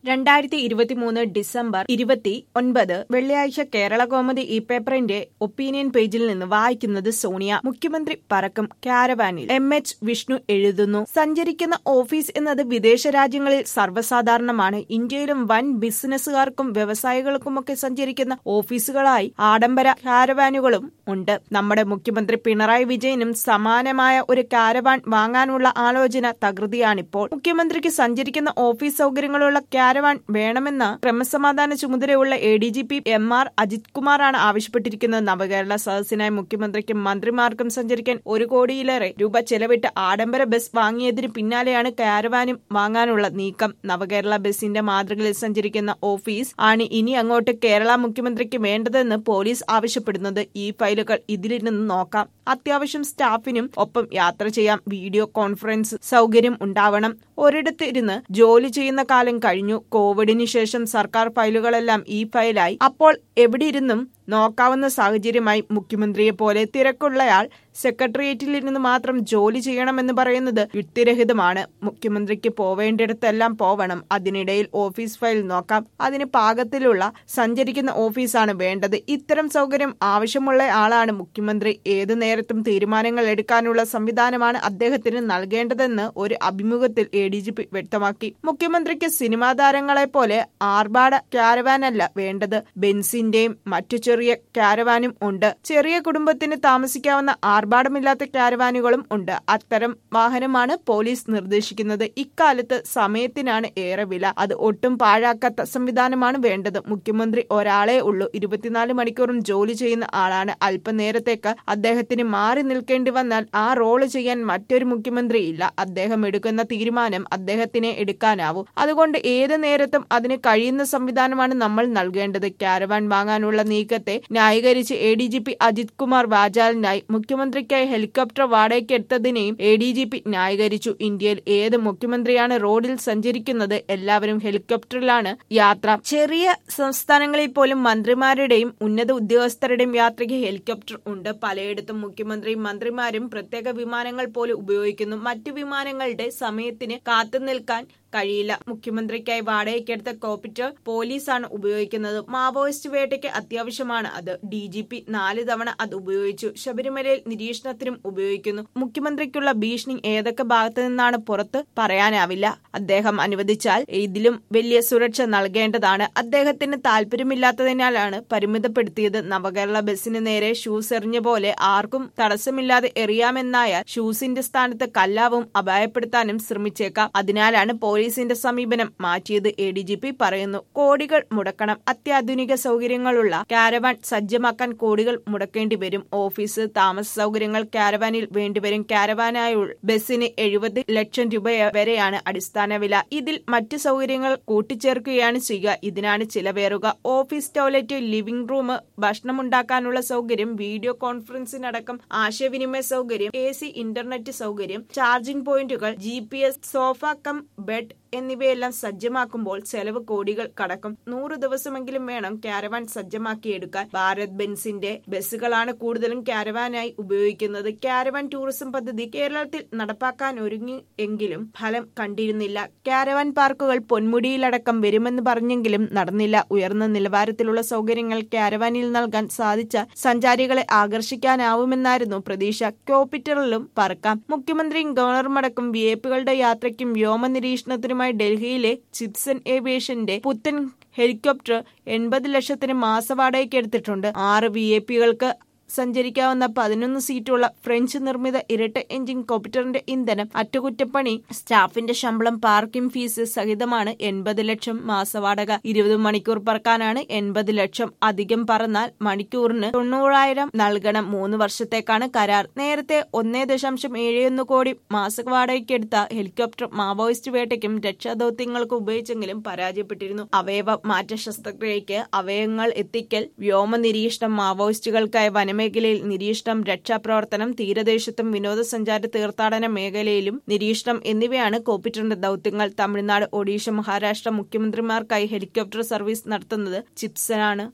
2023 December 29 വെള്ളിയാഴ്ച കേരളകൗമുദി ഈ പേപ്പറിന്റെ ഒപ്പീനിയൻ പേജിൽ നിന്ന് വായിക്കുന്നത് സോണിയ. മുഖ്യമന്ത്രി പറക്കും കാരവാനിൽ. MH വിഷ്ണു എഴുതുന്നു. സഞ്ചരിക്കുന്ന ഓഫീസ് എന്നത് വിദേശ രാജ്യങ്ങളിൽ സർവ്വസാധാരണമാണ്. ഇന്ത്യയിലും വൻ ബിസിനസ്സുകാർക്കും വ്യവസായികൾക്കുമൊക്കെ സഞ്ചരിക്കുന്ന ഓഫീസുകളായി ആഡംബര കാരവാനുകളും ഉണ്ട്. നമ്മുടെ മുഖ്യമന്ത്രി പിണറായി വിജയനും സമാനമായ ഒരു കാരവാൻ വാങ്ങാനുള്ള ആലോചന തകൃതിയാണിപ്പോൾ. മുഖ്യമന്ത്രിക്ക് സഞ്ചരിക്കുന്ന ഓഫീസ് സൗകര്യങ്ങളുള്ള കാരവാൻ വേണമെന്ന ക്രമസമാധാന ചുമതലയുള്ള ADGP MR അജിത് കുമാറാണ് ആവശ്യപ്പെട്ടിരിക്കുന്നത്. നവകേരള സദസ്സിനായി മുഖ്യമന്ത്രിക്കും മന്ത്രിമാർക്കും സഞ്ചരിക്കാൻ 1 കോടിയിലേറെ രൂപ ചെലവിട്ട് ആഡംബര ബസ് വാങ്ങിയതിന് പിന്നാലെയാണ് കാരവാനും വാങ്ങാനുള്ള നീക്കം. നവകേരള ബസിന്റെ മാതൃകയിൽ സഞ്ചരിക്കുന്ന ഓഫീസ് ആണ് ഇനി അങ്ങോട്ട് കേരള മുഖ്യമന്ത്രിക്ക് വേണ്ടതെന്ന് പോലീസ് ആവശ്യപ്പെടുന്നത്. ഈ ഫയലുകൾ ഇതിലിരുന്ന് നോക്കാം. അത്യാവശ്യം സ്റ്റാഫിനും ഒപ്പം യാത്ര ചെയ്യാം. വീഡിയോ കോൺഫറൻസ് സൗകര്യം ഉണ്ടാവണം. ഒരിടത്ത് ഇരുന്ന് ജോലി ചെയ്യുന്ന കാലം കഴിഞ്ഞു. കോവിഡിന് ശേഷം സർക്കാർ ഫയലുകളെല്ലാം ഈ ഫയലായി. അപ്പോൾ എവിടെ ഇരുന്നും നോക്കാവുന്ന സാഹചര്യമായി. മുഖ്യമന്ത്രിയെ പോലെ തിരക്കുള്ളയാൾ സെക്രട്ടേറിയറ്റിൽ ഇരുന്ന് മാത്രം ജോലി ചെയ്യണമെന്ന് പറയുന്നത് യുക്തിരഹിതമാണ്. മുഖ്യമന്ത്രിക്ക് പോവേണ്ടിടത്തെല്ലാം പോവണം. അതിനിടയിൽ ഓഫീസ് ഫയൽ നോക്കാം. അതിന് പാകത്തിലുള്ള സഞ്ചരിക്കുന്ന ഓഫീസാണ് വേണ്ടത്. ഇത്തരം സൗകര്യം ആവശ്യമുള്ള ആളാണ് മുഖ്യമന്ത്രി. ഏതു നേരത്തും തീരുമാനങ്ങൾ എടുക്കാനുള്ള സംവിധാനമാണ് അദ്ദേഹത്തിന് നൽകേണ്ടതെന്ന് ഒരു അഭിമുഖത്തിൽ ADGP വ്യക്തമാക്കി. മുഖ്യമന്ത്രിക്ക് സിനിമാ താരങ്ങളെ പോലെ ആർഭാട കാരവാനല്ല വേണ്ടത്. ബെൻസിന്റെയും മറ്റു ചെറിയ കാരവാനും ഉണ്ട്. ചെറിയ കുടുംബത്തിന് താമസിക്കാവുന്ന ആർഭാടമില്ലാത്ത കാരവാനുകളും ഉണ്ട്. അത്തരം വാഹനമാണ് പോലീസ് നിർദ്ദേശിക്കുന്നത്. ഇക്കാലത്ത് സമയത്തിനാണ് ഏറെ വില. അത് ഒട്ടും പാഴാക്കാത്ത സംവിധാനമാണ് വേണ്ടത്. മുഖ്യമന്ത്രി ഒരാളേ ഉള്ളൂ. 24 മണിക്കൂറും ജോലി ചെയ്യുന്ന ആളാണ്. അല്പനേരത്തേക്ക് അദ്ദേഹത്തിന് മാറി നിൽക്കേണ്ടി വന്നാൽ ആ റോള് ചെയ്യാൻ മറ്റൊരു മുഖ്യമന്ത്രി ഇല്ല. അദ്ദേഹം എടുക്കുന്ന തീരുമാനം അദ്ദേഹത്തിനെ എടുക്കാനാവൂ. അതുകൊണ്ട് ഏത് നേരത്തും അതിന് കഴിയുന്ന സംവിധാനമാണ് നമ്മൾ നൽകേണ്ടത്. കാരവാൻ വാങ്ങാനുള്ള നീക്കത്തെ ന്യായീകരിച്ച് ADGP അജിത് കുമാർ വാചാലനായി. മുഖ്യമന്ത്രിക്കായി ഹെലികോപ്റ്റർ വാടകയ്ക്കെടുത്തതിനെയും ADGP ന്യായീകരിച്ചു. ഇന്ത്യയിൽ ഏത് മുഖ്യമന്ത്രിയാണ് റോഡിൽ സഞ്ചരിക്കുന്നത്? എല്ലാവരും ഹെലികോപ്റ്ററിലാണ് യാത്ര. ചെറിയ സംസ്ഥാനങ്ങളിൽ പോലും മന്ത്രിമാരുടെയും ഉന്നത ഉദ്യോഗസ്ഥരുടെയും യാത്രയ്ക്ക് ഹെലികോപ്റ്റർ ഉണ്ട്. പലയിടത്തും മുഖ്യമന്ത്രിയും മന്ത്രിമാരും പ്രത്യേക വിമാനങ്ങൾ പോലും ഉപയോഗിക്കുന്നു. മറ്റു വിമാനങ്ങളുടെ സമയത്തിന് കാത്തുനിൽക്കാൻ കഴിയില്ല. മുഖ്യമന്ത്രിക്കായി വാടകയ്ക്കെടുത്ത കോപ്റ്റർ പോലീസാണ് ഉപയോഗിക്കുന്നത്. മാവോയിസ്റ്റ് വേട്ടയ്ക്ക് അത്യാവശ്യമാണ് അത്. DGP 4 തവണ അത് ഉപയോഗിച്ചു. ശബരിമലയിൽ നിരീക്ഷണത്തിനും ഉപയോഗിക്കുന്നു. മുഖ്യമന്ത്രിക്കുള്ള ഭീഷണി ഏതൊക്കെ ഭാഗത്തു നിന്നാണ് പുറത്ത് പറയാനാവില്ല. അദ്ദേഹം അനുവദിച്ചാൽ ഇതിലും വലിയ സുരക്ഷ നൽകേണ്ടതാണ്. അദ്ദേഹത്തിന് താല്പര്യമില്ലാത്തതിനാലാണ് പരിമിതപ്പെടുത്തിയത്. നവകേരള ബസിന് നേരെ ഷൂസ് എറിഞ്ഞ പോലെ ആർക്കും തടസ്സമില്ലാതെ എറിയാമെന്നായാൽ ഷൂസിന്റെ സ്ഥാനത്ത് കല്ലാവും അപായപ്പെടുത്താനും ശ്രമിച്ചേക്കാം. അതിനാലാണ് പോലീസിന്റെ സമീപനം മാറ്റിയത്. ADGP പറയുന്നു. കോടികൾ മുടക്കണം. അത്യാധുനിക സൗകര്യങ്ങളുള്ള കാരവാൻ സജ്ജമാക്കാൻ കോടികൾ മുടക്കേണ്ടി വരും. ഓഫീസ്, താമസ സൗകര്യങ്ങൾ കാരവാനിൽ വേണ്ടിവരും. കാരവാനായുള്ള ബസിന് 70 ലക്ഷം രൂപ വരെയാണ് അടിസ്ഥാന വില. ഇതിൽ മറ്റ് സൗകര്യങ്ങൾ കൂട്ടിച്ചേർക്കുകയാണ് ചെയ്യുക. ഇതിനാണ് ചിലവേറുക. ഓഫീസ് ടോയ്ലറ്റ്, ലിവിംഗ് റൂം, ഭക്ഷണമുണ്ടാക്കാനുള്ള സൗകര്യം, വീഡിയോ കോൺഫറൻസിനടക്കം ആശയവിനിമയ സൗകര്യം, AC ഇന്റർനെറ്റ് സൗകര്യം, ചാർജിംഗ് പോയിന്റുകൾ, GPS, സോഫ കം ബെഡ് എന്നിവയെല്ലാം സജ്ജമാക്കുമ്പോൾ ചെലവ് കോടികൾ കടക്കും. 100 ദിവസമെങ്കിലും വേണം കാരവാൻ സജ്ജമാക്കിയെടുക്കാൻ. ഭാരത് ബെൻസിന്റെ ബസ്സുകളാണ് കൂടുതലും കാരവാനായി ഉപയോഗിക്കുന്നത്. കാരവാൻ ടൂറിസം പദ്ധതി കേരളത്തിൽ നടപ്പാക്കാൻ ഒരുങ്ങി എങ്കിലും ഫലം കണ്ടിരുന്നില്ല. കാരവാൻ പാർക്കുകൾ പൊന്മുടിയിലടക്കം വരുമെന്ന് പറഞ്ഞെങ്കിലും നടന്നില്ല. ഉയർന്ന നിലവാരത്തിലുള്ള സൗകര്യങ്ങൾ കാരവാനിൽ നൽകാൻ സാധിച്ച സഞ്ചാരികളെ ആകർഷിക്കാനാവുമെന്നായിരുന്നു പ്രതീക്ഷ. കോപ്റ്ററിലും പറക്കാം. മുഖ്യമന്ത്രിയും ഗവർണറുമടക്കം VIP-കളുടെ യാത്രയ്ക്കും വ്യോമ നിരീക്ഷണത്തിനും ഡൽഹിയിലെ ചിപ്സൺ ഏവിയേഷന്റെ പുത്തൻ ഹെലികോപ്റ്റർ 80 ലക്ഷത്തിന് മാസവാടകയ്ക്ക് എടുത്തിട്ടുണ്ട്. 6 VIP-കൾക്ക് സഞ്ചരിക്കാവുന്ന 11 സീറ്റുള്ള ഫ്രഞ്ച് നിർമ്മിത ഇരട്ട എഞ്ചിൻ കോപ്റ്ററിന്റെ ഇന്ധനം, അറ്റകുറ്റപ്പണി, സ്റ്റാഫിന്റെ ശമ്പളം, പാർക്കിംഗ് ഫീസ് സഹിതമാണ് 80 ലക്ഷം മാസവാടക. 20 മണിക്കൂർ പറക്കാനാണ് 80 ലക്ഷം. അധികം പറന്നാൽ മണിക്കൂറിന് 90,000 നൽകണം. 3 വർഷത്തേക്കാണ് കരാർ. നേരത്തെ 1.71 കോടി മാസവാടകയ്ക്കെടുത്ത ഹെലികോപ്റ്റർ മാവോയിസ്റ്റ് വേട്ടയ്ക്കും രക്ഷാദൌത്യങ്ങൾക്കും ഉപയോഗിച്ചെങ്കിലും പരാജയപ്പെട്ടിരുന്നു. അവയവ മാറ്റ ശസ്ത്രക്രിയയ്ക്ക് അവയവങ്ങൾ എത്തിക്കൽ, വ്യോമ നിരീക്ഷണം, മാവോയിസ്റ്റുകൾക്കായി വനമേഖലയിൽ നിരീക്ഷണം, രക്ഷാപ്രവർത്തനം, തീരദേശത്തും വിനോദസഞ്ചാര തീർത്ഥാടന മേഖലയിലും നിരീക്ഷണം എന്നിവയാണ് കോപ്റ്ററിന്റെ ദൌത്യങ്ങൾ. തമിഴ്നാട്, ഒഡീഷ, മഹാരാഷ്ട്ര മുഖ്യമന്ത്രിമാർക്കായി ഹെലികോപ്റ്റർ സർവീസ് നടത്തുന്നത് ചിപ്സനാണ്.